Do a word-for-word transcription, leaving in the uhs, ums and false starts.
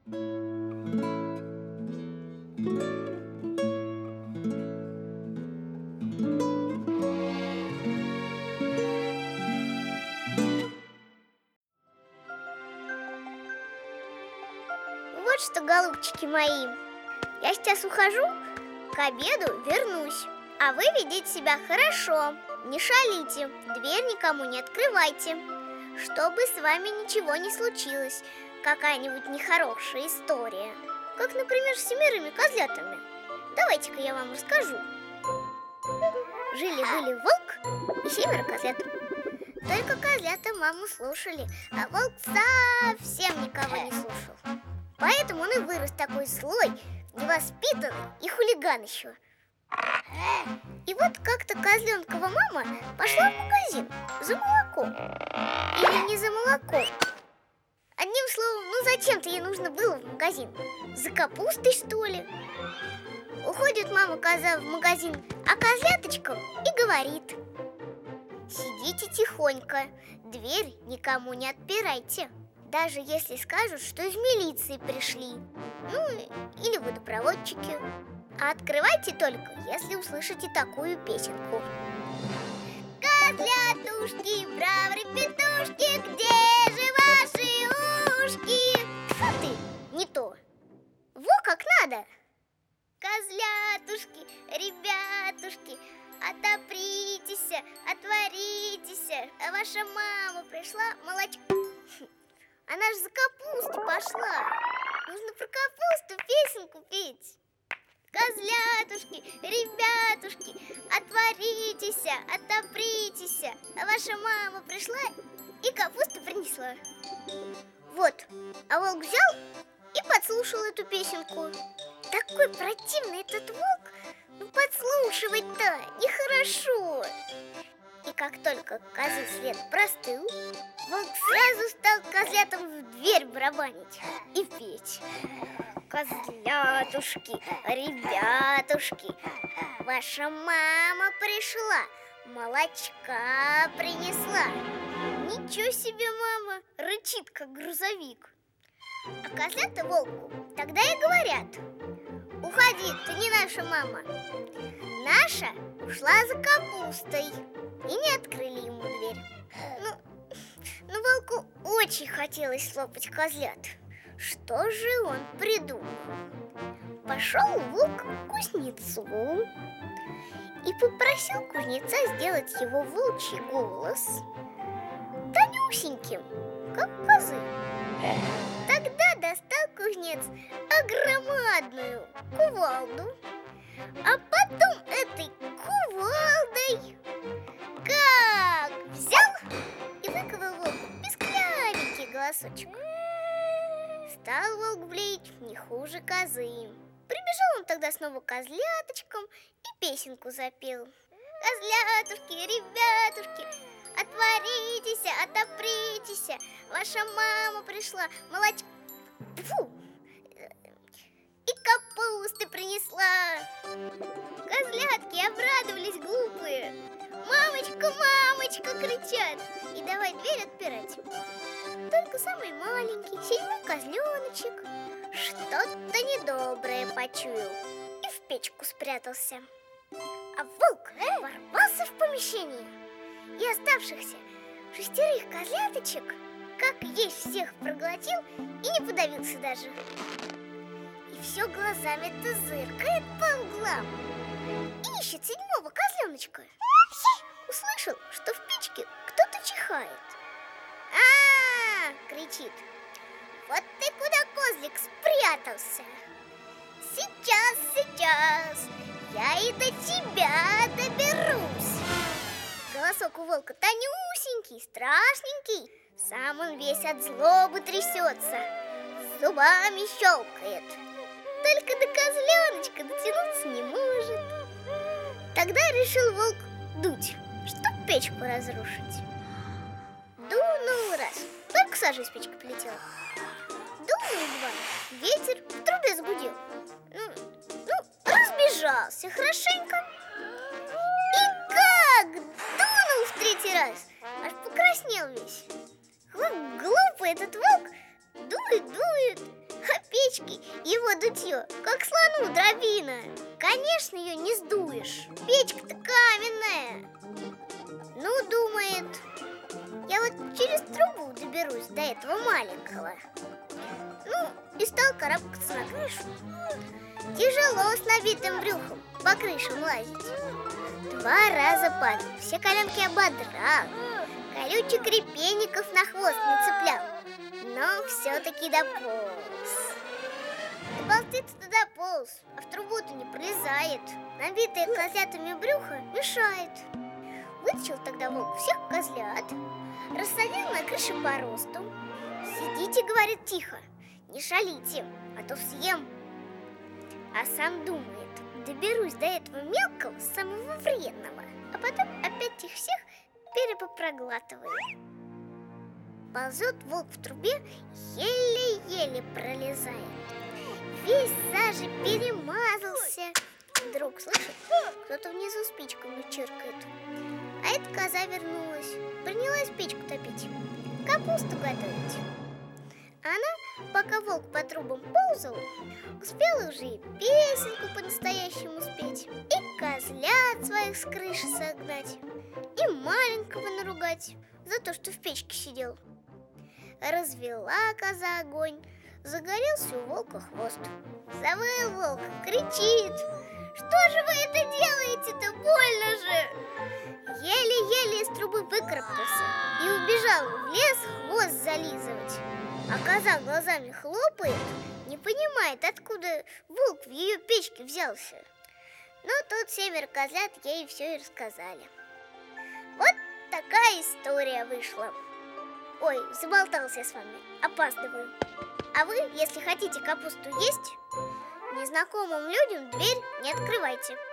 Вот что, голубчики мои, я сейчас ухожу, к обеду вернусь. А вы ведите себя хорошо, не шалите, дверь никому не открывайте, чтобы с вами ничего не случилось, какая-нибудь нехорошая история. Как, например, с семерыми козлятами. Давайте-ка я вам расскажу. Жили-были волк и семеро козлят. Только козлята маму слушали, а волк совсем никого не слушал. Поэтому он и вырос такой злой, невоспитанный и хулиган еще. И вот как-то козленкова мама пошла в магазин за молоком. Или не за молоком. Одним словом, ну зачем-то ей нужно было в магазин. За капустой, что ли? Уходит мама-коза в магазин, а козляточка и говорит: сидите тихонько, дверь никому не отпирайте. Даже если скажут, что из милиции пришли, ну, или водопроводчики. А открывайте только, если услышите такую песенку. Козлятушки, бравры-петушки, где же ваши ушки? Фу ты, не то. Во как надо. Козлятушки, ребятушки, отопритесь, отворитесь. А ваша мама пришла, молочко. Она же за капустой пошла. Нужно про капусту песенку петь. Козлятушки, ребятушки, отворитесь, отопритесь. А ваша мама пришла и капусту принесла. Вот, а волк взял и подслушал эту песенку. Такой противный этот волк, ну подслушивать-то нехорошо. И как только козы след простыл, волк сразу стал козлятам в дверь барабанить и петь. Козлятушки, ребятушки, ваша мама пришла, молочка принесла. Ничего себе мама, рычит, как грузовик. А козлята волку тогда и говорят: уходи, ты не наша мама. Наша ушла за капустой. И не открыли ему дверь. Ну, ну волку очень хотелось слопать козлят. Что же он придумал? Пошел волк к кузнецу и попросил кузнеца сделать его волчий голос тонюсеньким, как у козы. Тогда достал кузнец огромадную кувалду, а потом этой кувалдой как взял и выковал волку писклявенький голосочек. Стал волк блеять не хуже козы. Прибежал он тогда снова к козляточкам и песенку запел. Козлятушки, ребятушки, отворитесь, отопритесь. Ваша мама пришла, молочко... Фу! И капусты принесла. Козлятки обрадовались глупые. Мамочка, мамочка, кричат. И давай дверь отпирать. Только самый маленький, седьмой козленочек что-то недоброе почуял и в печку спрятался. А волк ворвался в помещение и оставшихся шестерых козляточек как есть всех проглотил и не подавился даже. И все глазами-то зыркает по углам. Ищет седьмого козленочка. Услышал, что в печке кто-то чихает. А-а-а! Кричит. Вот ты куда, козлик, спрятался? Сейчас, сейчас я и до тебя доберусь. Голосок у волка тонюсенький, страшненький. Сам он весь от злобы трясется, зубами щелкает. Только до козленочка дотянуться не может. Тогда решил волк дуть, чтоб печку разрушить. Дунул раз, только сажа из печки полетела. Дунул два, ветер в трубе загудел. Ну, ну, разбежался хорошенько. И как дунул в третий раз, аж покраснел весь. Вот глупый этот волк, дует, дует, А печки его дутье, как слону дробина. Конечно, ее не сдуешь. Печка-то каменная. Ну, думает, я вот через трубу доберусь до этого маленького. Ну, и стал карабкаться на крышу. Тяжело с набитым брюхом по крышам лазить. Два раза падал, все коленки ободрал, колючих репейников на хвост нацеплял, но все-таки дополз. Доползти-то дополз, а в трубу-то не пролезает. Набитое козлятами брюхо мешает. Вытащил тогда волк всех козлят, рассадил на крыше по росту. Сидите, говорит, тихо, не шалите, а то съем. А сам думает, доберусь до этого мелкого, самого вредного, а потом опять их всех перепопроглатываю. Ползет волк в трубе, еле-еле пролезает. Весь зажи перемазался. Вдруг слышит, кто-то внизу спичками чиркает. А эта коза вернулась, принялась печку топить, капусту готовить. Она, пока волк по трубам ползал, успела уже и песенку по-настоящему спеть, и козлят своих с крыши согнать, и маленького наругать за то, что в печке сидел. Развела коза огонь, загорелся у волка хвост. Завыл волк, кричит: что же вы это делаете-то, больно же! Еле-еле из трубы выкарабкался и убежал в лес хвост зализывать. А коза глазами хлопает, не понимает, откуда волк в ее печке взялся. Но тут семеро козлят ей все и рассказали. Вот такая история вышла. Ой, заболтался я с вами, опаздываю. А вы, если хотите капусту есть, незнакомым людям дверь не открывайте.